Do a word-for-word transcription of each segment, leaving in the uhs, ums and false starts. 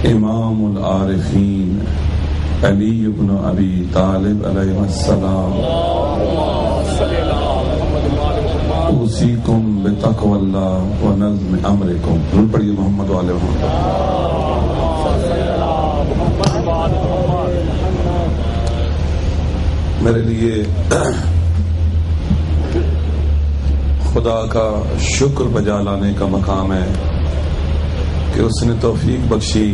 امام العارفین علی بن ابی طالب علیہ السلام اوصیکم بتقوی اللہ و نظم امرکم. ضرور پڑھیے محمد والے محمد. میرے لیے خدا کا شکر بجا لانے کا مقام ہے کہ اس نے توفیق بخشی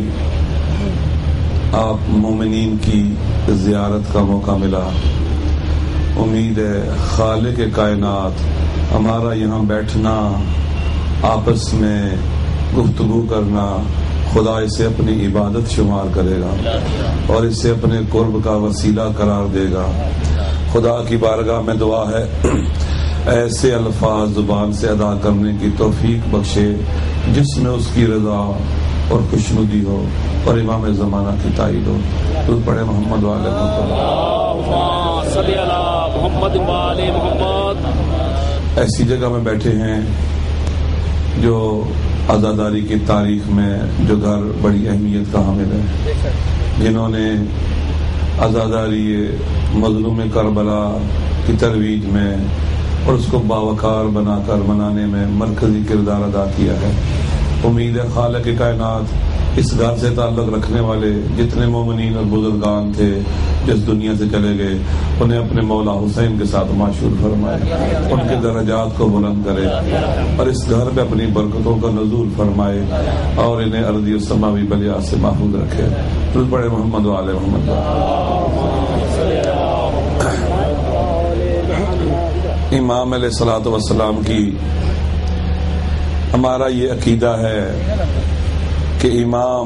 آپ مومنین کی زیارت کا موقع ملا. امید ہے خالق کائنات ہمارا یہاں بیٹھنا، آپس میں گفتگو کرنا، خدا اسے اپنی عبادت شمار کرے گا اور اسے اپنے قرب کا وسیلہ قرار دے گا. خدا کی بارگاہ میں دعا ہے ایسے الفاظ زبان سے ادا کرنے کی توفیق بخشے جس میں اس کی رضا اور خوشنودی ہو اور امام زمانہ کی تائید ہو. تو پڑھے محمد والے محمد. ایسی جگہ میں بیٹھے ہیں جو عزاداری کی تاریخ میں جو گھر بڑی اہمیت کا حامل ہے، جنہوں نے عزاداری مظلوم کربلا کی ترویج میں اور اس کو باوقار بنا کر منانے میں مرکزی کردار ادا کیا ہے. امید ہے خالق کائنات اس گھر سے تعلق رکھنے والے جتنے مومنین اور بزرگان تھے جس دنیا سے چلے گئے انہیں اپنے مولا حسین کے ساتھ معشور فرمائے، ان کے درجات کو بلند کرے اور اس گھر پہ اپنی برکتوں کا نزول فرمائے اور انہیں ارضی و سماوی بلیات سے محفوظ رکھے. تو پڑھے محمد والے محمد. امام علیہ الصلوۃ والسلام کی ہمارا یہ عقیدہ ہے کہ امام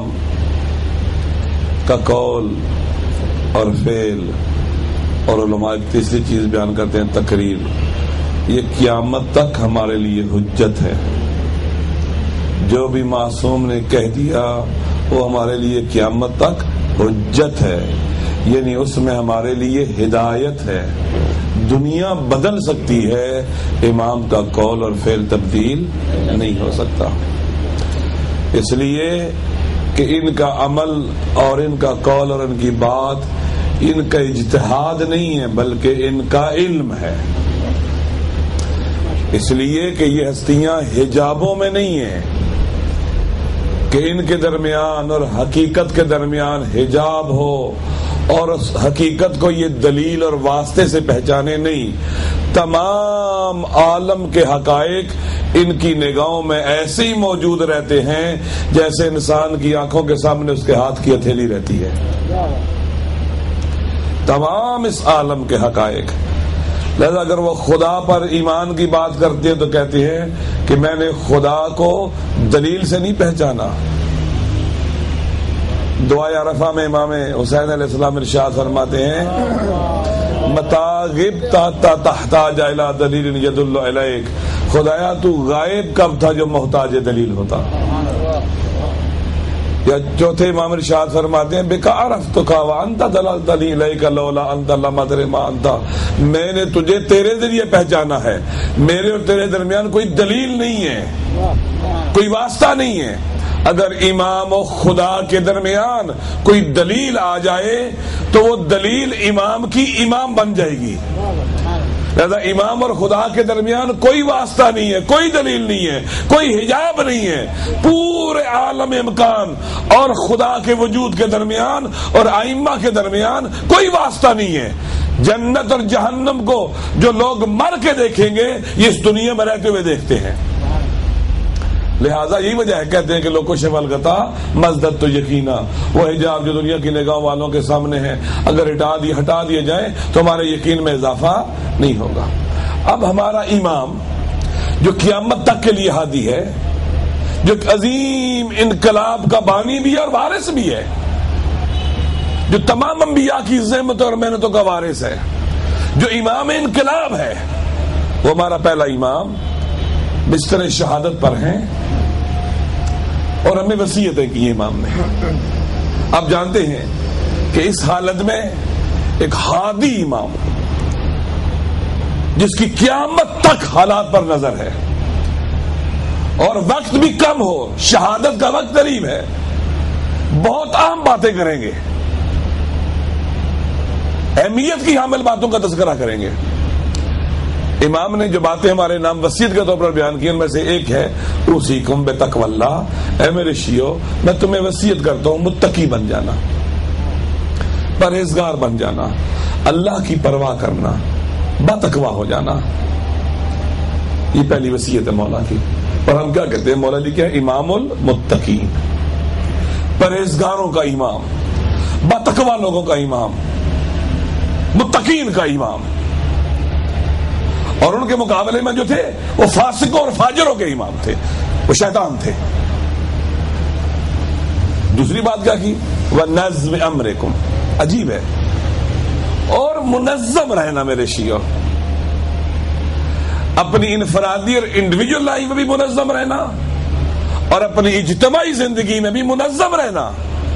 کا قول اور فعل اور علماء ایک تیسری چیز بیان کرتے ہیں تقریر، یہ قیامت تک ہمارے لیے حجت ہے. جو بھی معصوم نے کہہ دیا وہ ہمارے لیے قیامت تک حجت ہے، یعنی اس میں ہمارے لیے ہدایت ہے. دنیا بدل سکتی ہے، امام کا قول اور فعل تبدیل نہیں ہو سکتا. اس لیے کہ ان کا عمل اور ان کا قول اور ان کی بات ان کا اجتہاد نہیں ہے بلکہ ان کا علم ہے. اس لیے کہ یہ ہستیاں حجابوں میں نہیں ہیں کہ ان کے درمیان اور حقیقت کے درمیان حجاب ہو اور اس حقیقت کو یہ دلیل اور واسطے سے پہچانے نہیں. تمام عالم کے حقائق ان کی نگاہوں میں ایسے ہی موجود رہتے ہیں جیسے انسان کی آنکھوں کے سامنے اس کے ہاتھ کی ہتھیلی رہتی ہے. تمام اس عالم کے حقائق. لہذا اگر وہ خدا پر ایمان کی بات کرتے ہیں تو کہتے ہیں کہ میں نے خدا کو دلیل سے نہیں پہچانا. دعائے عرفہ میں امام حسین علیہ السلام ارشاد فرماتے ہیں متا غبت تحتاج الی دلیل یدل علیک. خدایا تو غائب کب تھا جو محتاج دلیل ہوتا. یا چوتھے امام ارشاد فرماتے ہیں بکا عرفتک وانت دللتنی الیک لولا انت لم ادر ما انت. میں نے تجھے تیرے ذریعے پہچانا ہے، میرے اور تیرے درمیان کوئی دلیل نہیں ہے، کوئی واسطہ نہیں ہے. اگر امام و خدا کے درمیان کوئی دلیل آ جائے تو وہ دلیل امام کی امام بن جائے گی. لہذا امام اور خدا کے درمیان کوئی واسطہ نہیں ہے، کوئی دلیل نہیں ہے، کوئی حجاب نہیں ہے. پورے عالم امکان اور خدا کے وجود کے درمیان اور ائمہ کے درمیان کوئی واسطہ نہیں ہے. جنت اور جہنم کو جو لوگ مر کے دیکھیں گے یہ اس دنیا میں رہتے ہوئے دیکھتے ہیں. لہذا یہی وجہ ہے کہتے ہیں کہ لوگوں شف الغتا مزدد تو یقینا، وہ حجاب جو دنیا کی نگاہ والوں کے سامنے ہے اگر ہٹا دی ہٹا دیے جائیں تو ہمارے یقین میں اضافہ نہیں ہوگا. اب ہمارا امام جو قیامت تک کے لیے ہادی ہے، جو عظیم انقلاب کا بانی بھی ہے اور وارث بھی ہے، جو تمام انبیاء کی زحمتوں اور محنتوں کا وارث ہے، جو امام انقلاب ہے، وہ ہمارا پہلا امام بستر شہادت پر ہیں اور ہمیں وصیتیں کی امام نے. آپ جانتے ہیں کہ اس حالت میں ایک ہادی امام جس کی قیامت تک حالات پر نظر ہے اور وقت بھی کم ہو، شہادت کا وقت قریب ہے، بہت اہم باتیں کریں گے، اہمیت کی حامل باتوں کا تذکرہ کریں گے۔ امام نے جو باتیں ہمارے نام وصیت کے طور پر بیان کی ان میں سے ایک ہے اوصیکم بتقوی اللہ، اے میرے شیعو میں تمہیں وصیت کرتا ہوں متقی بن جانا، پرہیزگار بن جانا، اللہ کی پرواہ کرنا، بتقوی ہو جانا۔ یہ پہلی وصیت ہے مولا کی۔ اور ہم کیا کہتے ہیں؟ مولا علی کیا ہے؟ امام المتقین، پرہیزگاروں کا امام، بتقوی لوگوں کا امام، متقین کا امام۔ اور ان کے مقابلے میں جو تھے وہ فاسقوں اور فاجروں کے امام تھے، وہ شیطان تھے۔ دوسری بات کیا کی؟ وَنَظْمِ أَمْرِكُمْ، عجیب ہے، اور منظم رہنا میرے شیعو، اپنی انفرادی اور انڈیویجول لائف میں بھی منظم رہنا اور اپنی اجتماعی زندگی میں بھی منظم رہنا۔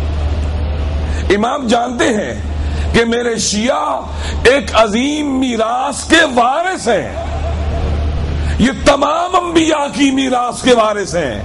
امام جانتے ہیں کہ میرے شیعہ ایک عظیم میراث کے وارث ہیں، یہ تمام انبیاء کی میراث کے وارث ہیں،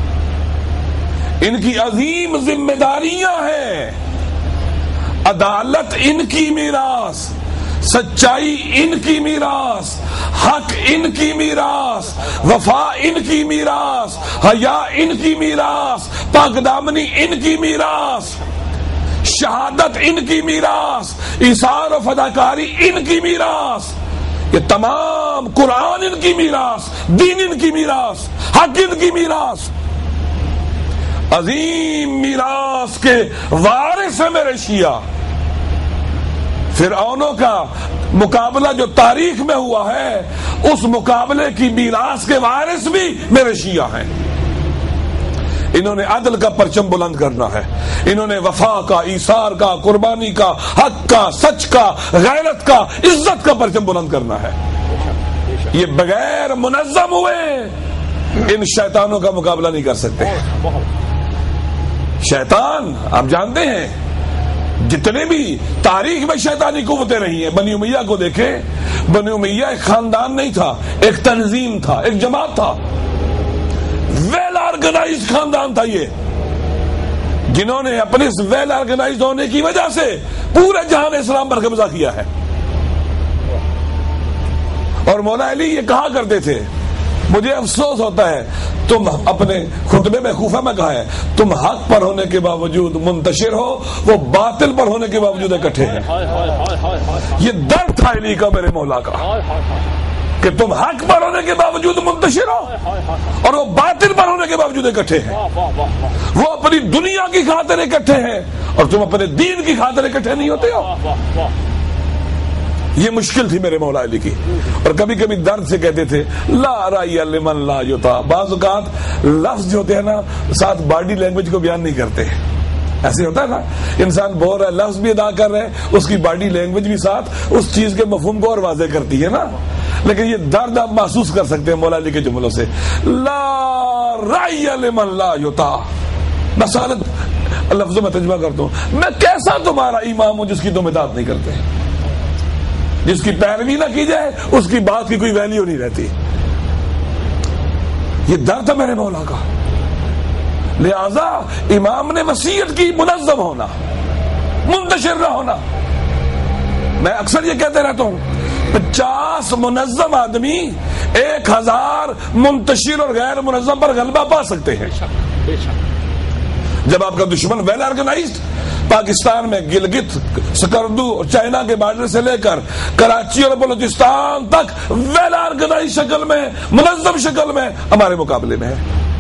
ان کی عظیم ذمہ داریاں ہیں، عدالت ان کی میراث، سچائی ان کی میراث، حق ان کی میراث، وفا ان کی میراث، حیا ان کی میراث، پاک دامنی ان کی میراث، شہادت ان کی میراث، ایثار و فداکاری ان کی میراث، یہ تمام قرآن ان کی میراث، دین ان کی میراث، حق ان کی میراث، عظیم میراث کے وارث ہیں میرے شیعہ۔ فرعونوں کا مقابلہ جو تاریخ میں ہوا ہے اس مقابلے کی میراث کے وارث بھی میرے شیعہ ہیں۔ انہوں نے عدل کا پرچم بلند کرنا ہے، انہوں نے وفا کا، ایثار کا، قربانی کا، حق کا، سچ کا، غیرت کا، عزت کا پرچم بلند کرنا ہے۔ یہ بغیر منظم ہوئے ان شیطانوں کا مقابلہ نہیں کر سکتے۔ شیطان آپ جانتے ہیں جتنے بھی تاریخ میں شیطانی قوتیں رہی ہیں، بنی امیہ کو دیکھیں، بنی امیہ ایک خاندان نہیں تھا، ایک تنظیم تھا، ایک جماعت تھا، ویل آرگنائز خاندان تھا یہ، جنہوں نے اپنے اس ویل آرگنائز ہونے کی وجہ سے پورے جہان اسلام پر قبضہ کیا ہے۔ اور مولا علی یہ کہا کرتے تھے، مجھے افسوس ہوتا ہے، تم اپنے خطبے میں خوفہ میں کہا ہے تم حق پر ہونے کے باوجود منتشر ہو، وہ باطل پر ہونے کے باوجود اکٹھے ہیں۔ یہ درد تھا علی کا، میرے مولا کا، کہ تم حق پر ہونے کے باوجود منتشر ہو اور وہ باطل پر ہونے کے باوجود اکٹھے ہیں۔ وہ اپنی دنیا کی خاطر اکٹھے ہیں اور تم اپنے دین کی خاطر اکٹھے نہیں ہوتے ہو۔ یہ مشکل تھی میرے مولا علی کی، اور کبھی کبھی درد سے کہتے تھے لا رائی لمن لا یطاع۔ بعض اوقات لفظ جو ہوتے ہیں نا ساتھ باڈی لینگویج کو بیان نہیں کرتے، ایسے ہوتا ہے نا، انسان بول رہا ہے، لفظ بھی ادا کر رہے ہیں، اس کی باڈی لینگویج بھی ساتھ اس چیز کے مفہوم کو اور واضح کرتی ہے نا۔ لیکن یہ درد آپ محسوس کر سکتے ہیں مولا علی کے جملوں سے، لا رائی لمن لا یطاع۔ میں سالت لفظوں میں ترجمہ کرتا ہوں، میں کیسا تمہارا امام ہوں جس کی تم اطاعت نہیں کرتے، جس کی پیروی نہ کی جائے اس کی بات کی کوئی ویلیو نہیں رہتی۔ یہ درد ہے میرے مولا کا۔ لہذا امام نے وصیت کی منظم ہونا، منتشر نہ ہونا۔ میں اکثر یہ کہتے رہتا ہوں، پچاس منظم آدمی ایک ہزار منتشر اور غیر منظم پر غلبہ پا سکتے ہیں۔ جب آپ کا دشمن ویل آرگنائزڈ پاکستان میں گلگت، سکردو اور چائنا کے بارڈر سے لے کر کراچی اور بلوچستان تک ویل آرگنائز شکل میں، منظم شکل میں ہمارے مقابلے میں ہے،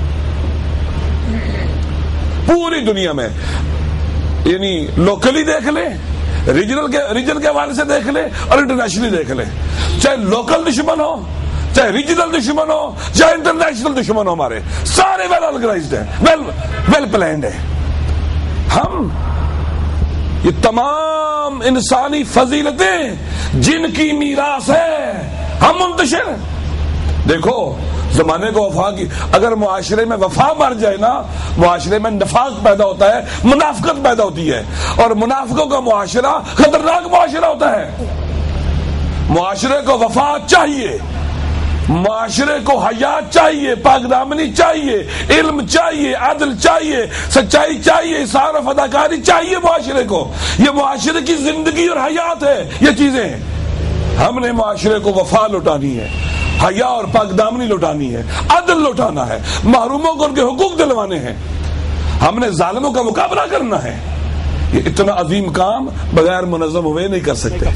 پوری دنیا میں، یعنی لوکلی دیکھ لیں، ریجنل کے ریجن کے حوالے سے دیکھ لیں اور انٹرنیشنلی دیکھ لیں، چاہے لوکل دشمن ہو، چاہے ریجنل دشمن ہو، چاہے انٹرنیشنل دشمن ہو، ہمارے سارے ویل آرگنائزڈ ہیں، ویل ویل پلانڈ ہیں۔ ہم یہ تمام انسانی فضیلتیں جن کی میراث ہے ہم منتشر۔ دیکھو زمانے کو وفا کی، اگر معاشرے میں وفا مر جائے نا، معاشرے میں نفاق پیدا ہوتا ہے، منافقت پیدا ہوتی ہے، اور منافقوں کا معاشرہ خطرناک معاشرہ ہوتا ہے۔ معاشرے کو وفا چاہیے، معاشرے کو حیات چاہیے، پاک دامنی چاہیے، علم چاہیے، عدل چاہیے، سچائی چاہیے، اظہار و فداکاری چاہیے معاشرے کو. یہ معاشرے کی زندگی اور حیات ہے. یہ چیزیں ہم نے معاشرے کو وفا لوٹانی ہے، حیا اور پاک دامنی لوٹانی ہے، عدل لوٹانا ہے، محروموں کو ان کے حقوق دلوانے ہیں، ہم نے ظالموں کا مقابلہ کرنا ہے. یہ اتنا عظیم کام بغیر منظم ہوئے نہیں کر سکتے.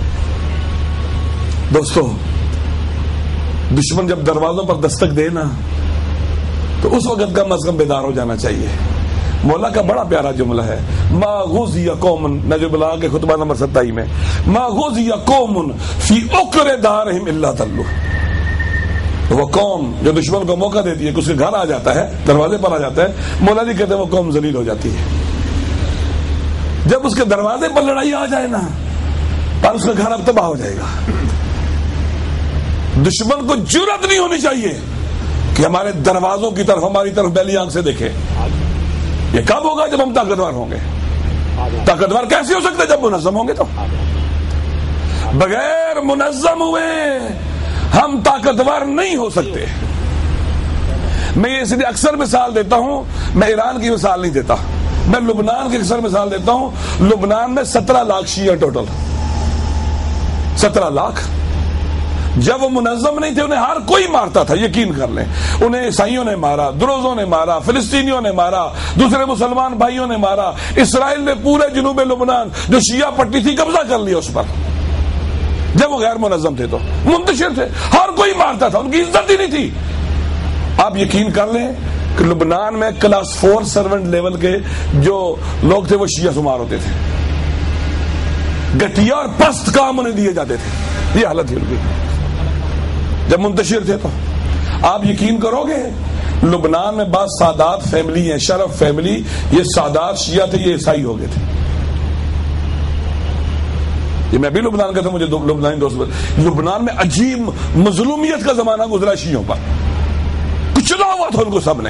دوستو، دشمن جب دروازوں پر دستک دے نا تو اس وقت کم از کم بیدار ہو جانا چاہیے. مولا کا بڑا پیارا جملہ ہے، ما غزی قوم، نجم البلاغہ کے خطبہ نمبر ستائیس میں، ما غزی قوم فی عقر دارہم الا ذلوا. وہ قوم جو دشمن کو موقع دیتی ہے کہ اس کے گھر آ جاتا ہے، دروازے پر آ جاتا ہے، مولا جی کہتے ہیں وہ قوم ذلیل ہو جاتی ہے. جب اس کے دروازے پر لڑائی آ جائے نا، پر اس کا گھر اب تباہ ہو جائے گا. دشمن کو جرأت نہیں ہونی چاہیے کہ ہمارے دروازوں کی طرف، ہماری طرف بیلی آنکھ سے دیکھے. یہ کب ہوگا؟ جب ہم طاقتور ہوں گے. طاقتور کیسے ہو سکتے؟ جب منظم ہوں گے. تو بغیر منظم ہوئے ہم طاقتور نہیں ہو سکتے. میں یہ اس لیے اکثر مثال دیتا ہوں، میں ایران کی مثال نہیں دیتا، میں لبنان کی اکثر مثال دیتا ہوں. لبنان میں سترہ لاکھ شیعہ ٹوٹل، سترہ لاکھ. جب وہ منظم نہیں تھے انہیں ہر کوئی مارتا تھا، یقین کر لیں. انہیں عیسائیوں نے مارا، دروزوں نے مارا، فلسطینیوں نے مارا، دوسرے مسلمان بھائیوں نے مارا. اسرائیل نے پورے جنوب لبنان جو شیعہ پٹی تھی قبضہ کر لیا اس پر. جب وہ غیر منظم تھے تو منتشر تھے، ہر کوئی مارتا تھا، ان کی عزت ہی نہیں تھی. آپ یقین کر لیں کہ لبنان میں کلاس فور سرونٹ لیول کے جو لوگ تھے وہ شیعہ شمار ہوتے تھے. گٹیا اور پست کام انہیں دیے جاتے تھے. یہ حالت تھی ان کی جب منتشر تھے. تو آپ یقین کرو گے لبنان میں بعض سادات فیملی ہیں، شرف فیملی، یہ سادات شیعہ تھے، یہ عیسائی ہو گئے تھے. یہ میں بھی لبنان کا تھا، مجھے لبنانی دوست. لبنان میں عجیب مظلومیت کا زمانہ گزرا شیعوں پر، کچلا ہوا تھا ان کو سب نے.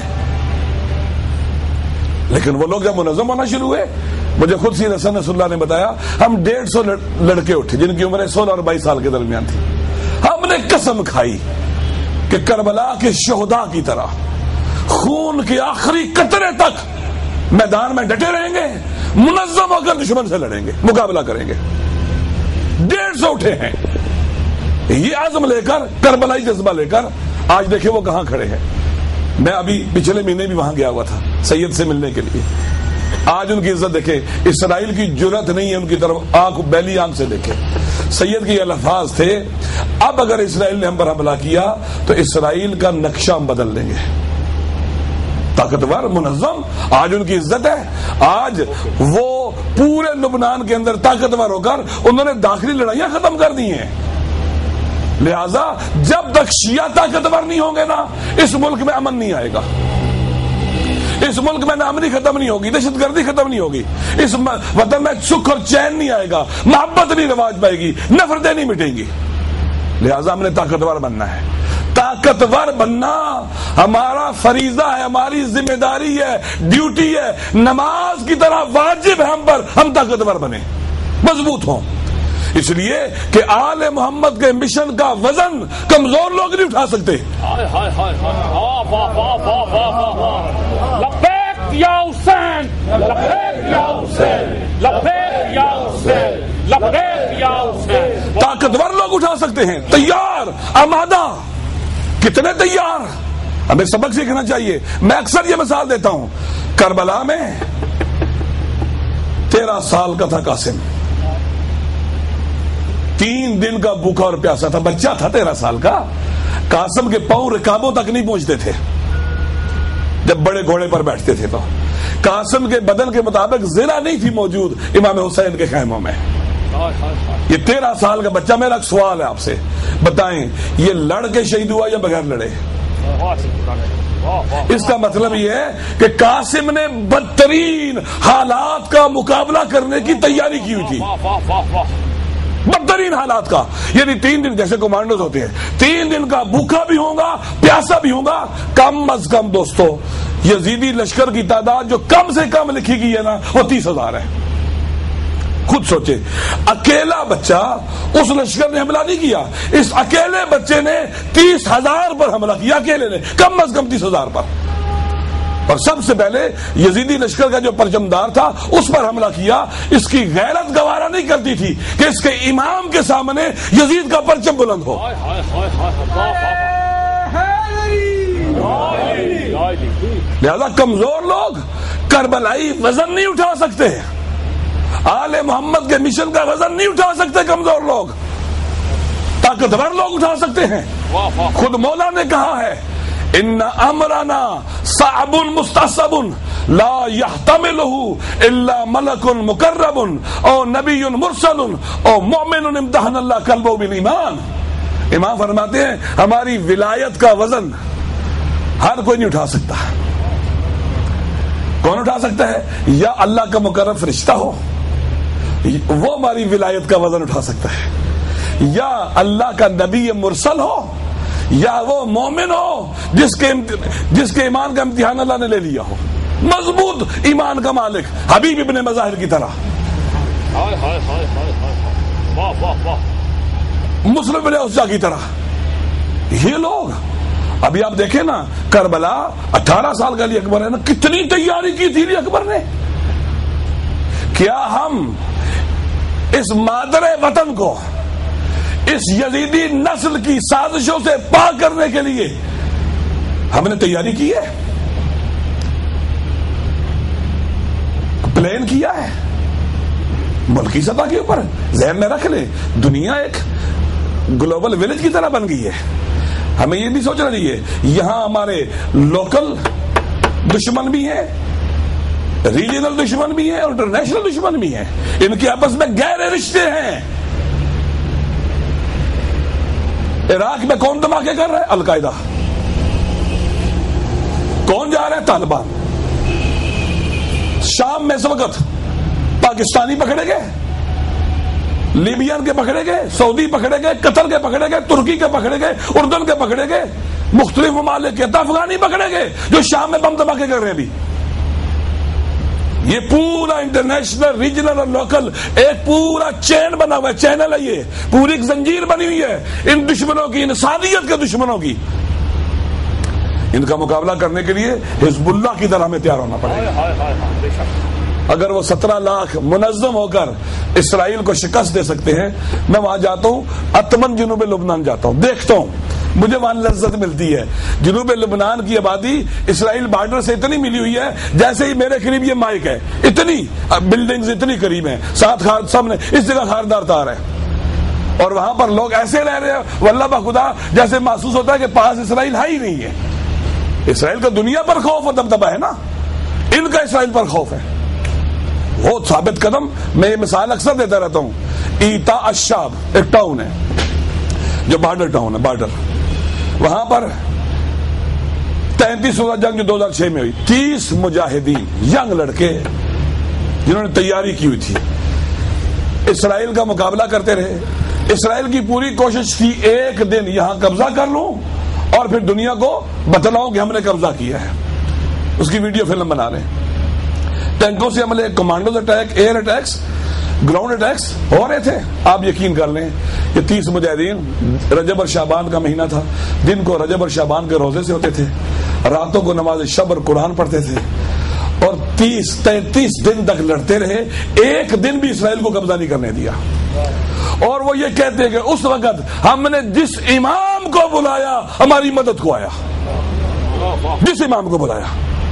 لیکن وہ لوگ جب منظم ہونا شروع ہوئے، مجھے خود سید حسن نصر اللہ نے بتایا، ہم ڈیڑھ سو لڑکے اٹھے جن کی عمریں سولہ اور بائیس سال کے درمیان تھی. ہم نے قسم کھائی کہ کربلا کے شہداء کی طرح خون کے آخری قطرے تک میدان میں ڈٹے رہیں گے، منظم ہو کر دشمن سے لڑیں گے، مقابلہ کریں گے. ڈیڑھ سو اٹھے ہیں یہ عزم لے کر، کربلائی جذبہ لے کر. آج دیکھیں وہ کہاں کھڑے ہیں. میں ابھی پچھلے مہینے بھی وہاں گیا ہوا تھا سید سے ملنے کے لیے. آج ان کی عزت دیکھیں. اسرائیل کی جرأت نہیں ہے ان کی طرف آنکھ، بیلی آنکھ سے دیکھیں. سید کے یہ الفاظ تھے، اب اگر اسرائیل نے ہم پر حملہ کیا تو اسرائیل کا نقشہ ہم بدل دیں گے. طاقتور، منظم، آج ان کی عزت ہے. آج وہ پورے لبنان کے اندر طاقتور ہو کر انہوں نے داخلی لڑائیاں ختم کر دی ہیں. لہذا جب تک شیعہ طاقتور نہیں ہوں گے نا، اس ملک میں امن نہیں آئے گا. اس ملک میں نامنی ختم نہیں ہوگی، دہشت گردی ختم نہیں ہوگی، اس وطن میں سکھ اور چین نہیں آئے گا، محبت نہیں رواج پائے گی، نفرتیں نہیں مٹیں گی. لہذا ہم نے طاقتور بننا ہے. طاقتور بننا ہمارا فریضہ ہے، ہماری ذمہ داری ہے، ڈیوٹی ہے. نماز کی طرح واجب ہے ہم پر، ہم طاقتور بنے، مضبوط ہوں. اس لیے کہ آل محمد کے مشن کا وزن کمزور لوگ نہیں اٹھا سکتے. لبیک یا حسین، لبیک یا حسین، لبیک یا حسین، لبیک یا حسین. طاقتور لوگ اٹھا سکتے ہیں، تیار، آمادہ. کتنے تیار؟ ہمیں سبق سیکھنا چاہیے. میں اکثر یہ مثال دیتا ہوں، کربلا میں تیرہ سال کا تھا قاسم، تین دن کا بھوکا اور پیاسا تھا، بچہ تھا تیرہ سال کا. قاسم کے پاؤں رکابوں تک نہیں پہنچتے تھے جب بڑے گھوڑے پر بیٹھتے تھے. تو قاسم کے بدن کے مطابق زرہ نہیں تھی موجود امام حسین کے خیموں میں. یہ تیرہ سال کا بچہ. میرا ایک سوال ہے آپ سے، بتائیں یہ لڑ کے شہید ہوا یا بغیر لڑے؟ اس کا مطلب یہ ہے کہ قاسم نے بدترین حالات کا مقابلہ کرنے کی تیاری کی ہوئی تھی، بدترین حالات کا. یعنی تین دن جیسے کمانڈوز ہوتے ہیں، تین دن کا بھوکا بھی ہوگا، پیاسا بھی ہوگا. کم از کم دوستو یزیدی لشکر کی تعداد جو کم سے کم لکھی گئی ہے نا وہ تیس ہزار ہے. خود سوچے، اکیلا بچہ اس لشکر نے حملہ نہیں کیا، اس اکیلے بچے نے تیس ہزار پر حملہ کیا، اکیلے نے، کم از کم تیس ہزار پر، اور سب سے پہلے یزیدی لشکر کا جو پرچمدار تھا اس پر حملہ کیا۔ اس کی غیرت گوارا نہیں کرتی تھی کہ اس کے امام کے سامنے یزید کا پرچم بلند ہو۔ لہذا کمزور لوگ کربلائی وزن نہیں اٹھا سکتے، آل محمد کے مشن کا وزن نہیں اٹھا سکتے کمزور لوگ، طاقتور لوگ اٹھا سکتے ہیں۔ خود مولا نے کہا ہے ان امرنا صعب مستصعب لا يحتمله الا ملک مقرب او نبی مرسل او مؤمن امتحن اللہ قلبه بالایمان۔ امام فرماتے ہیں ہماری ولایت کا وزن ہر کوئی نہیں اٹھا سکتا۔ کون اٹھا سکتا ہے؟ یا اللہ کا مقرب فرشتہ ہو، وہ ہماری ولایت کا وزن اٹھا سکتا ہے، یا اللہ کا نبی مرسل ہو، یا وہ مومن ہو جس کے جس کے ایمان کا امتحان اللہ نے لے لیا ہو، مضبوط ایمان کا مالک حبیب ابن مظاہر کی طرح، مسلم بن عثمان کی طرح۔ یہ لوگ ابھی آپ دیکھیں نا، کربلا اٹھارہ سال کا علی اکبر ہے نا، کتنی تیاری کی تھی علی اکبر نے۔ کیا ہم اس مادر وطن کو اس یزیدی نسل کی سازشوں سے پاک کرنے کے لیے ہم نے تیاری کی ہے، پلان کیا ہے ملکی سطح کے اوپر؟ ذہن میں رکھ لیں، دنیا ایک گلوبل ولیج کی طرح بن گئی ہے۔ ہمیں یہ بھی سوچنا چاہیے یہاں ہمارے لوکل دشمن بھی ہیں، ریجنل دشمن بھی ہیں اور انٹرنیشنل دشمن بھی ہیں، ان کے آپس میں گہرے رشتے ہیں۔ عراق میں کون دھماکے کر رہا ہے؟ القاعدہ۔ کون جا رہا ہے؟ طالبان۔ شام میں اس وقت پاکستانی پکڑے گئے، لیبین کے پکڑے گئے، سعودی پکڑے گئے، قطر کے پکڑے گئے، ترکی کے پکڑے گئے، اردن کے پکڑے گئے، مختلف ممالک کے افغانی پکڑے گئے جو شام میں بم دھماکے کر رہے ہیں ابھی۔ یہ پورا انٹرنیشنل، ریجنل اور لوکل ایک پورا چین بنا ہوا ہے، چینل ہے، یہ پوری ایک زنجیر بنی ہوئی ہے ان دشمنوں کی، انسانیت کے دشمنوں کی۔ ان کا مقابلہ کرنے کے لیے حزب اللہ کی طرح ہمیں تیار ہونا پڑے گا۔ اگر وہ سترہ لاکھ منظم ہو کر اسرائیل کو شکست دے سکتے ہیں، میں وہاں جاتا ہوں، اتمن جنوب لبنان جاتا ہوں، دیکھتا ہوں، مجھے وہاں لذت ملتی ہے۔ جنوب لبنان کی آبادی اسرائیل بارڈر سے اتنی ملی ہوئی ہے جیسے ہی میرے قریب یہ مائک ہے، اتنی بلڈنگز اتنی قریب ہیں، ساتھ خار سامنے اس جگہ خاردار تار ہے، اور وہاں پر لوگ ایسے رہ رہے ہیں واللہ بخدا جیسے محسوس ہوتا ہے کہ پاس اسرائیل ہے ہی نہیں ہے۔ اسرائیل کا دنیا پر خوف و دبدبہ ہے نا، ان کا اسرائیل پر خوف ہے۔ وہ ثابت قدم، میں یہ مثال اکثر دیتا رہتا ہوں، ایتا الشاب ایک ٹاؤن ہے جو بارڈر ٹاؤن ہے، بارڈر، وہاں پر تینتیس روزہ جنگ جو دو ہزار چھ میں ہوئی، تیس مجاہدین ینگ لڑکے جنہوں نے تیاری کی ہوئی تھی اسرائیل کا مقابلہ کرتے رہے۔ اسرائیل کی پوری کوشش تھی ایک دن یہاں قبضہ کر لوں اور پھر دنیا کو بتلاؤں کہ ہم نے قبضہ کیا ہے۔ اس کی ویڈیو فلم بنا رہے ہیں، ٹینکوں سے حملے، commandos attack, air attacks, ground attacks ہو رہے تھے۔ آپ یقین کر لیں کہ تیس مجاہدین، رجب اور شعبان کا مہینہ تھا، دن کو رجب اور شعبان کے روزے سے ہوتے تھے، راتوں کو نماز شب اور قرآن پڑھتے تھے، اور تیس تینتیس دن تک لڑتے رہے، ایک دن بھی اسرائیل کو قبضہ نہیں کرنے دیا۔ اور وہ یہ کہتے ہیں کہ اس وقت ہم نے جس امام کو بلایا ہماری مدد کو آیا، جس امام کو بلایا۔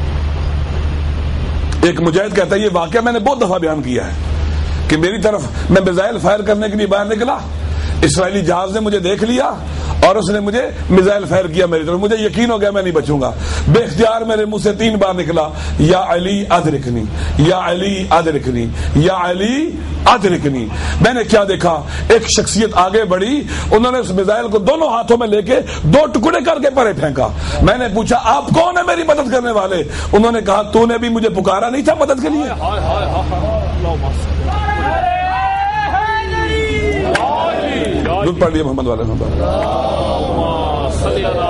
ایک مجاہد کہتا ہے، یہ واقعہ میں نے بہت دفعہ بیان کیا ہے کہ میری طرف میں میزائل فائر کرنے کے لیے باہر نکلا، اسرائیلی جہاز نے مجھے دیکھ لیا اور اس نے مجھے میزائل فائر کیا میری طرف، مجھے یقین ہو گیا میں نہیں بچوں گا، بے اختیار میرے منہ سے تین بار نکلا، یا علی ادرکنی، یا علی ادرکنی، یا علی ادرکنی۔ میں نے کیا دیکھا، ایک شخصیت آگے بڑھی، انہوں نے اس میزائل کو دونوں ہاتھوں میں لے کے دو ٹکڑے کر کے پرے پھینکا۔ میں نے پوچھا آپ کون ہیں میری مدد کرنے والے؟ انہوں نے کہا تو نے بھی مجھے پکارا نہیں تھا مدد کے لیے؟ دودھ پڑھ لیا محمد والے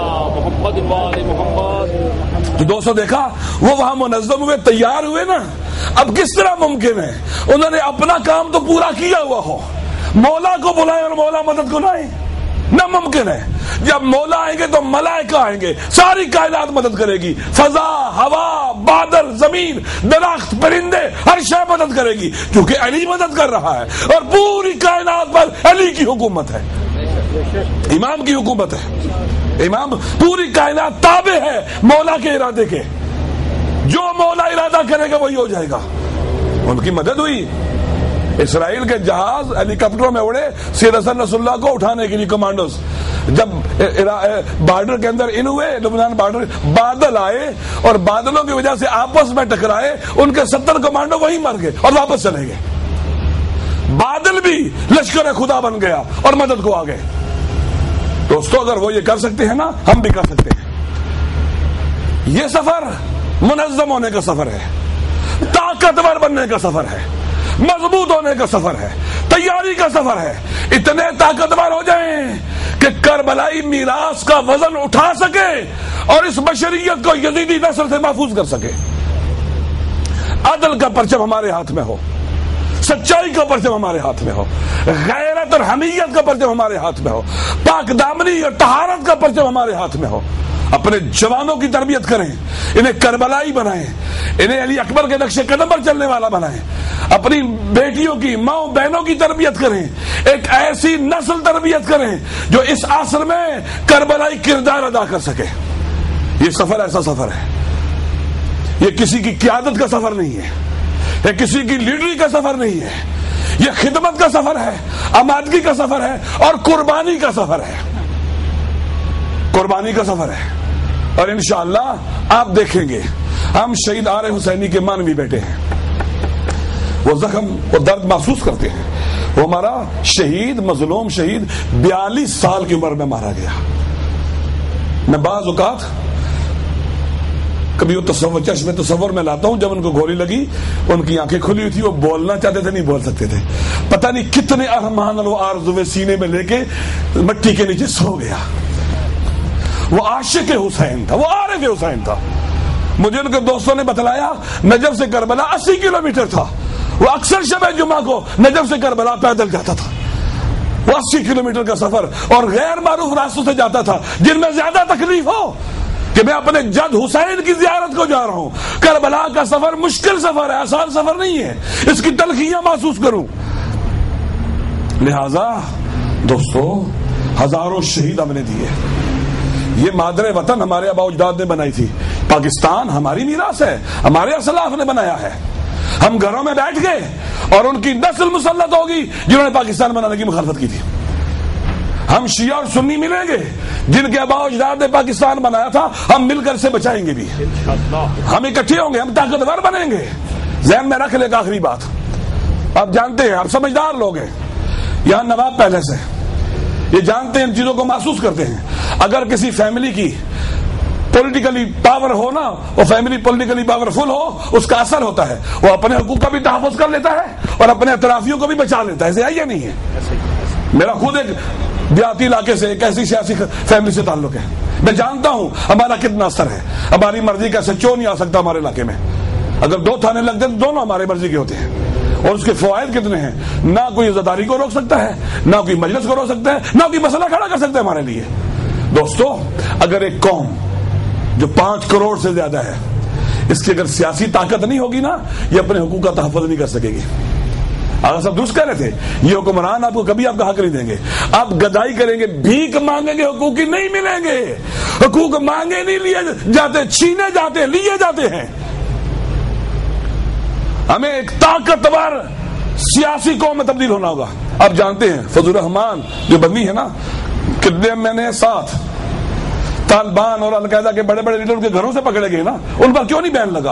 محمد۔ تو دوستوں دیکھا وہ وہاں منظم ہوئے، تیار ہوئے نا، اب کس طرح ممکن ہے؟ انہوں نے اپنا کام تو پورا کیا ہوا ہو، مولا کو بلائیں اور مولا مدد کو لائیں، ناممکن ہے۔ جب مولا آئیں گے تو ملائکہ آئیں گے، ساری کائنات مدد کرے گی، فضا، ہوا، بادل، زمین، درخت، پرندے، ہر شے مدد کرے گی، کیونکہ علی مدد کر رہا ہے، اور پوری کائنات پر علی کی حکومت ہے، امام کی حکومت ہے۔ امام پوری کائنات تابع ہے مولا کے ارادے کے، جو مولا ارادہ کرے گا وہی ہو جائے گا۔ ان کی مدد ہوئی، اسرائیل کے جہاز ہیلی کاپٹروں میں اڑے سید حسن رسول اللہ کو اٹھانے کے لیے، کمانڈوز جب بارڈر کے اندر ان ہوئے، لبنان بارڈر، بادل آئے اور بادلوں کی وجہ سے آپس میں ٹکرائے، ان کے ستر کمانڈو وہیں مر گئے اور واپس چلے گئے۔ بادل بھی لشکر خدا بن گیا اور مدد کو آ گئے۔ دوستو اگر وہ یہ کر سکتے ہیں نا، ہم بھی کر سکتے ہیں۔ یہ سفر منظم ہونے کا سفر ہے، طاقتور بننے کا سفر ہے، مضبوط ہونے کا سفر ہے، تیاری کا سفر ہے۔ اتنے طاقتور ہو جائیں کہ کربلائی میراث کا وزن اٹھا سکے اور اس بشریت کو یزیدی نسل سے محفوظ کر سکے۔ عدل کا پرچم ہمارے ہاتھ میں ہو، سچائی کا پرچم ہمارے ہاتھ میں ہو، غیرت اور حمیت کا پرچم ہمارے ہاتھ میں ہو، پاک دامنی اور طہارت کا پرچم ہمارے ہاتھ میں ہو۔ اپنے جوانوں کی تربیت کریں، انہیں کربلائی بنائیں، انہیں علی اکبر کے نقش قدم پر چلنے والا بنائیں، اپنی بیٹیوں کی، ماؤں بہنوں کی تربیت کریں، ایک ایسی نسل تربیت کریں جو اس عصر میں کربلائی کردار ادا کر سکے۔ یہ سفر ایسا سفر ہے، یہ کسی کی قیادت کا سفر نہیں ہے، یہ کسی کی لیڈری کا سفر نہیں ہے، یہ خدمت کا سفر ہے، آمادگی کا سفر ہے اور قربانی کا سفر ہے، قربانی کا سفر ہے۔ اور انشاءاللہ آپ دیکھیں گے، ہم شہید آر حسینی کے مانوی بیٹے ہیں، وہ زخم وہ درد محسوس کرتے ہیں۔ وہ ہمارا شہید، مظلوم شہید بیالیس سال کی عمر میں مارا گیا۔ میں بعض اوقات کبھی وہ تصور چشم تصور میں لاتا ہوں، جب ان کو گولی لگی ان کی آنکھیں کھلی ہوئی تھی، وہ بولنا چاہتے تھے نہیں بول سکتے تھے، پتہ نہیں کتنے ارمان اور آرزویں سینے میں لے کے مٹی کے نیچے سو گیا۔ وہ عاشق حسین تھا، وہ عارف حسین تھا۔ مجھے ان کے دوستوں نے بتلایا نجف سے کربلا اسی کلومیٹر تھا، وہ اکثر شب جمعہ کو نجف سے کربلا پیدل جاتا تھا، وہ اسی کلومیٹر کا سفر اور غیر معروف راستوں سے جاتا تھا جن میں زیادہ تکلیف ہو، کہ میں اپنے جد حسین کی زیارت کو جا رہا ہوں۔ کربلا کا سفر مشکل سفر ہے، آسان سفر نہیں ہے، اس کی تلخیاں محسوس کروں۔ لہذا دوستو ہزاروں شہید ہم نے دیے، یہ مادر وطن ہمارے آباء و اجداد نے بنائی تھی، پاکستان ہماری میراث ہے، ہمارے اسلاف نے بنایا ہے۔ ہم گھروں میں بیٹھ گئے اور ان کی نسل مسلط ہوگی جنہوں نے پاکستان بنانے کی مخالفت کی تھی۔ ہم شیعہ اور سنی ملیں گے، جن کے آباء و اجداد نے پاکستان بنایا تھا، ہم مل کر سے بچائیں گے بھی، ہم اکٹھے ہوں گے، ہم طاقتور بنیں گے۔ ذہن میں رکھ لے ایک آخری بات، آپ جانتے ہیں، آپ سمجھدار لوگ ہیں، یہاں نواب پہلے سے یہ جانتے ہیں، ان چیزوں کو محسوس کرتے ہیں۔ اگر کسی فیملی کی پولیٹیکلی پاور ہو نا، وہ فیملی پولیٹیکلی پاورفل ہو، اس کا اثر ہوتا ہے، وہ اپنے حقوق کا بھی تحفظ کر لیتا ہے اور اپنے اطرافیوں کو بھی بچا لیتا ہے۔ ایسے ہے یا نہیں ہے؟ میرا خود ایک دیہاتی علاقے سے ایک ایسی سیاسی فیملی سے تعلق ہے، میں جانتا ہوں ہمارا کتنا اثر ہے۔ ہماری مرضی کا سچو نہیں آ سکتا ہمارے علاقے میں، اگر دو تھانے لگ جائیں تو دونوں ہمارے مرضی کے ہوتے ہیں، اور اس کے فوائد کتنے ہیں۔ نہ کوئی عزاداری کو روک سکتا ہے، نہ کوئی مجلس کو روک سکتا ہے، نہ کوئی مسئلہ کھڑا کر سکتا ہے ہمارے لیے۔ دوستو اگر ایک قوم جو پانچ کروڑ سے زیادہ ہے، اس کی اگر سیاسی طاقت نہیں ہوگی نا، یہ اپنے حقوق کا تحفظ نہیں کر سکے گی۔ آگا صاحب درست کہہ رہے تھے، یہ حکمران آپ کو کبھی آپ کا حق نہیں دیں گے، آپ گدائی کریں گے، بھیک مانگیں گے، حقوق کی نہیں ملیں گے۔ حقوق مانگے نہیں لیے جاتے، چھینے جاتے، لیے جاتے ہیں۔ ہمیں ایک طاقتور سیاسی قوم میں تبدیل ہونا ہوگا۔ آپ جانتے ہیں فضل الرحمان جو بندی ہے نا، کتنے میں نے ساتھ طالبان اور القاعدہ کے بڑے بڑے لیڈر کے گھروں سے پکڑے گئے نا، ان پر کیوں نہیں بین لگا؟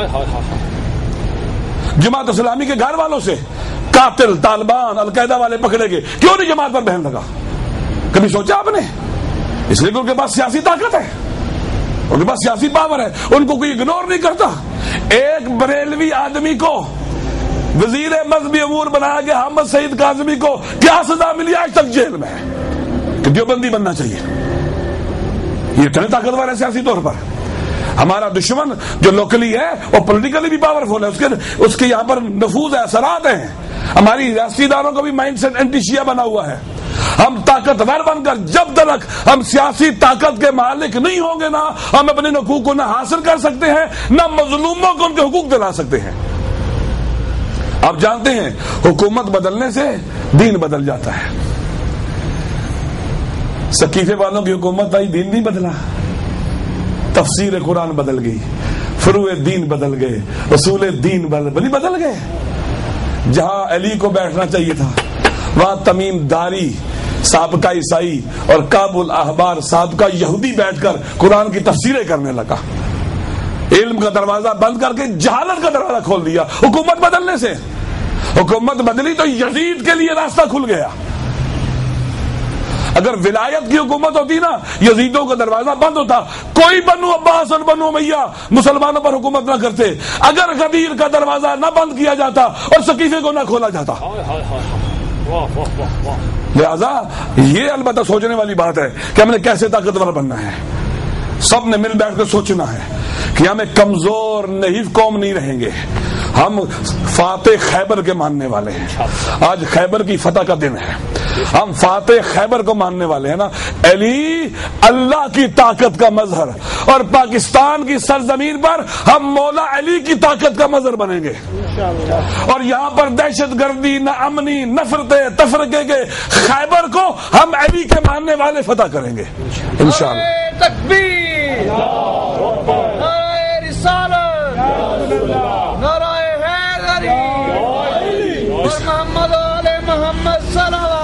جماعت اسلامی کے گھر والوں سے قاتل طالبان القاعدہ والے پکڑے گئے، کیوں نہیں جماعت پر بین لگا؟ کبھی سوچا آپ نے؟ اس لیے کہ ان کے پاس سیاسی طاقت ہے، ان کے پاس سیاسی پاور ہے، ان کو کوئی اگنور نہیں کرتا۔ ایک بریلوی آدمی کو وزیر مذہبی امور بنایا گیا، احمد سعید کاظمی کو کیا سزا ملی؟ آج تک جیل میں ہے کہ دیوبندی بننا چاہیے۔ یہ اتنے طاقتور ہے سیاسی طور پر۔ ہمارا دشمن جو لوکلی ہے وہ پولیٹیکلی بھی پاورفل ہے، اس کے اس کے یہاں پر نفوذ ہے، اثرات ہیں. ہماری ریاستی اداروں کا بھی مائنڈ سیٹ اینٹی شیعہ بنا ہوا ہے. ہم طاقتور بن کر جب تک ہم سیاسی طاقت کے مالک نہیں ہوں گے، نہ ہم اپنے حقوق کو نہ حاصل کر سکتے ہیں، نہ مظلوموں کو ان کے حقوق دلا سکتے ہیں. آپ جانتے ہیں حکومت بدلنے سے دین بدل جاتا ہے. سقیفے والوں کی حکومت آئی، دین نہیں بدلا، تفسیر قرآن بدل گئی، فروع دین بدل گئے، اصول دین بدل بدل گئے. جہاں علی کو بیٹھنا چاہیے تھا وہاں تمیم داری سابقہ عیسائی اور کابل احبار سابقہ یہودی بیٹھ کر قرآن کی تفسیریں کرنے لگا. علم کا دروازہ بند کر کے جہالت کا دروازہ کھول دیا حکومت بدلنے سے. حکومت بدلی تو یزید کے لیے راستہ کھل گیا. اگر ولایت کی حکومت ہوتی نا، یزیدوں کا دروازہ بند ہوتا، کوئی بنو عباس اور بنو امیہ مسلمانوں پر حکومت نہ کرتے. اگر غدیر کا دروازہ نہ بند کیا جاتا اور سقیفے کو نہ کھولا جاتا. لہذا یہ البتہ سوچنے والی بات ہے کہ ہم نے کیسے طاقتور بننا ہے. سب نے مل بیٹھ کر سوچنا ہے کہ ہم ایک کمزور نحیف قوم نہیں رہیں گے. ہم فاتح خیبر کے ماننے والے ہیں. آج خیبر کی فتح کا دن ہے. ہم فاتح خیبر کو ماننے والے ہیں نا. علی اللہ کی طاقت کا مظہر، اور پاکستان کی سرزمین پر ہم مولا علی کی طاقت کا مظہر بنیں گے. اور یہاں پر دہشت گردی، نہ امنی، نفرتیں، تفرقے کے خیبر کو ہم علی کے ماننے والے فتح کریں گے انشاءاللہ. تکبیر، نعرہ رسالت، نعرہ حیدری، اور محمد آل محمد صلوات.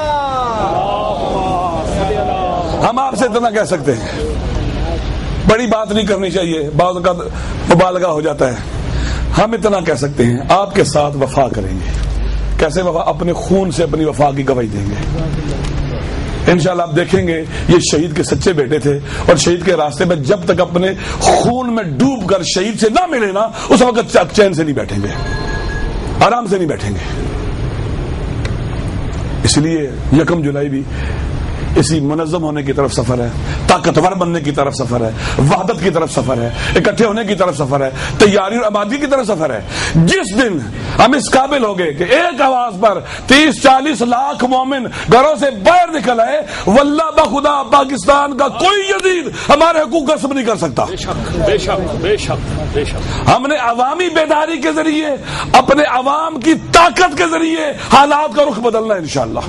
ہم آپ سے اتنا کہہ سکتے ہیں، بڑی بات نہیں کرنی چاہیے، بعض اوقات مبالغہ ہو جاتا ہے. ہم اتنا کہہ سکتے ہیں آپ کے ساتھ وفا کریں گے. کیسے وفا؟ اپنے خون سے اپنی وفا کی گواہی دیں گے انشاءاللہ. آپ دیکھیں گے یہ شہید کے سچے بیٹے تھے، اور شہید کے راستے میں جب تک اپنے خون میں ڈوب کر شہید سے نہ ملے نا، اس وقت چین سے نہیں بیٹھیں گے، آرام سے نہیں بیٹھیں گے. اس لیے یکم جولائی بھی اسی منظم ہونے کی طرف سفر ہے، طاقتور بننے کی طرف سفر ہے، وحدت کی طرف سفر ہے، اکٹھے ہونے کی طرف سفر ہے، تیاری اور آبادی کی طرف سفر ہے. جس دن ہم اس قابل ہو گئے کہ ایک آواز پر تیس چالیس لاکھ مومن گھروں سے باہر نکل آئے، واللہ بخدا پاکستان کا کوئی یزید ہمارے حقوق غصب نہیں کر سکتا. بے شک بے شک بے شک بے شک. ہم نے عوامی بیداری کے ذریعے، اپنے عوام کی طاقت کے ذریعے حالات کا رخ بدلنا ہے انشاءاللہ.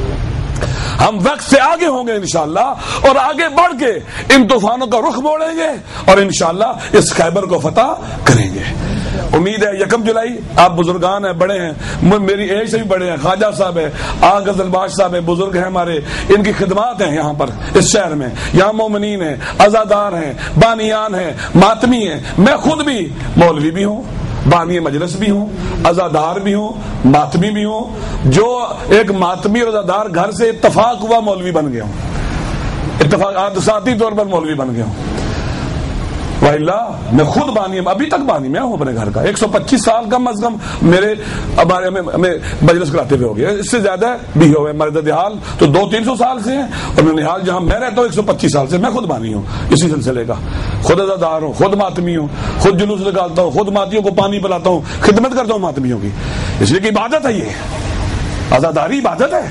ہم وقت سے آگے ہوں گے انشاءاللہ، اور آگے بڑھ کے ان طوفانوں کا رخ موڑیں گے، اور انشاءاللہ اس خیبر کو فتح کریں گے. امید ہے یکم جولائی آپ بزرگان ہیں، بڑے ہیں، میری ایج سے بھی بڑے ہیں، خواجہ صاحب ہیں، آغا غزل باش صاحب ہیں، بزرگ ہیں ہمارے، ان کی خدمات ہیں یہاں پر اس شہر میں. یہاں مومنین ہیں، عزادار ہیں، بانیان ہیں، ماتمی ہیں. میں خود بھی مولوی بھی ہوں، بانی مجلس بھی ہوں، عزادار بھی ہوں، ماتمی بھی ہوں. جو ایک ماتمی اور عزادار گھر سے اتفاق ہوا مولوی بن گیا ہوں، اتفاق ذاتی طور پر مولوی بن گیا ہوں. واللہ میں خود بانی ہوں، ابھی تک بانی میں ہوں اپنے گھر کا. ایک سو پچیس سال کم از کم میرے ہمارے ہمیں مجلس کراتے ہوئے ہو گیا. اس سے زیادہ بھی ہوئے مرد حال تو دو تین سو سال سے ہیں، اور ننیحال جہاں میں رہتا ہوں ایک سو پچیس سال سے. میں خود بانی ہوں اسی سلسلے کا، خود عزادار ہوں، خود ماتمی ہوں، خود جلوس نکالتا ہوں، خود ماتیوں کو پانی پلاتا ہوں، خدمت کرتا ہوں ماتمیوں کی. اس لیے کہ عبادت ہے، یہ عزاداری عبادت ہے.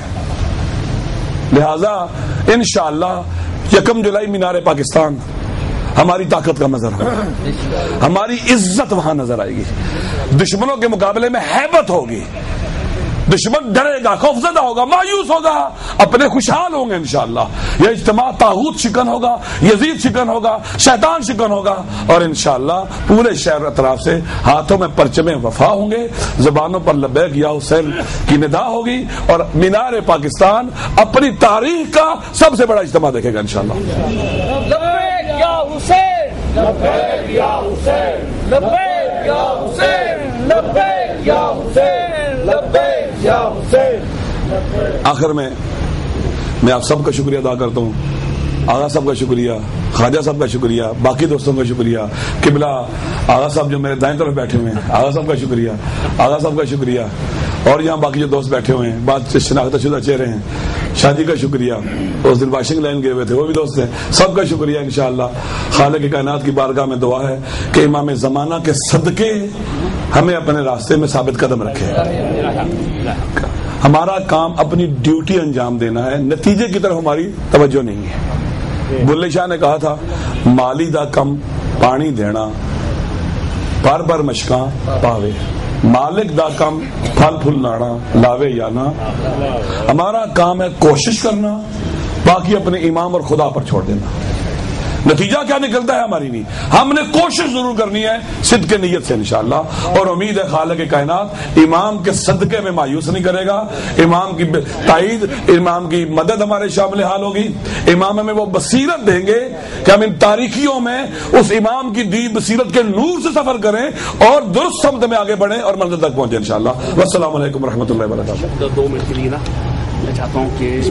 لہذا انشاءاللہ یکم جولائی مینار پاکستان ہماری طاقت کا مظہر ہوگا، ہماری عزت وہاں نظر آئے گی، دشمنوں کے مقابلے میں ہیبت ہوگی. دشمن ڈرے گا، خوفزدہ ہوگا، مایوس ہوگا، اپنے خوشحال ہوں گے انشاءاللہ. یہ اجتماع طاغوت شکن ہوگا، یزید شکن ہوگا، شیطان شکن ہوگا، اور انشاءاللہ پورے شہر اطراف سے ہاتھوں میں پرچمیں وفا ہوں گے، زبانوں پر لبیک یا حسین کی ندا ہوگی، اور مینار پاکستان اپنی تاریخ کا سب سے بڑا اجتماع دیکھے گا انشاءاللہ. لبیک یا حسین، لبیک یا حسین، لبیک یا حسین، لبیک یا حسین، لبیک یا حسین. آخر میں میں آپ سب کا شکریہ ادا کرتا ہوں. آغا صاحب کا شکریہ، خواجہ صاحب کا شکریہ، باقی دوستوں کا شکریہ، قبلہ آغا صاحب جو میرے دائیں طرف بیٹھے ہوئے ہیں، آغا صاحب کا شکریہ، آغا صاحب کا شکریہ، اور یہاں باقی جو دوست بیٹھے ہوئے ہیں، بات شناختہ شدہ چہرے ہیں. شادی کا شکریہ، اس دن واشنگ لائن گئے ہوئے تھے وہ بھی دوست ہیں، سب کا شکریہ انشاءاللہ۔ خالق کائنات کی بارگاہ میں دعا ہے کہ امام زمانہ کے صدقے ہمیں اپنے راستے میں ثابت قدم رکھے۔ ہمارا کام اپنی ڈیوٹی انجام دینا ہے، نتیجے کی طرف ہماری توجہ نہیں ہے۔ بلے شاہ نے کہا تھا مالی دا کم پانی دینا پر پر مشکاں پاوے، مالک دا کم پھل پھل لانا لاوے یا نہ۔ ہمارا کام ہے کوشش کرنا، باقی اپنے امام اور خدا پر چھوڑ دینا۔ نتیجہ کیا نکلتا ہے ہماری نہیں، ہم نے کوشش ضرور کرنی ہے صدق نیت سے انشاءاللہ، اور امید ہے خالق کائنات امام کے صدقے میں مایوس نہیں کرے گا، امام کی تائید، امام کی مدد ہمارے شامل حال ہوگی، امام ہمیں وہ بصیرت دیں گے کہ ہم ان تاریکیوں میں اس امام کی دی بصیرت کے نور سے سفر کریں اور درست سمت میں آگے بڑھیں اور منزل تک پہنچیں انشاءاللہ۔ والسلام علیکم ورحمۃ اللہ وبرکاتہ۔ دو منٹ کے لیے نا میں چاہتا ہوں کہ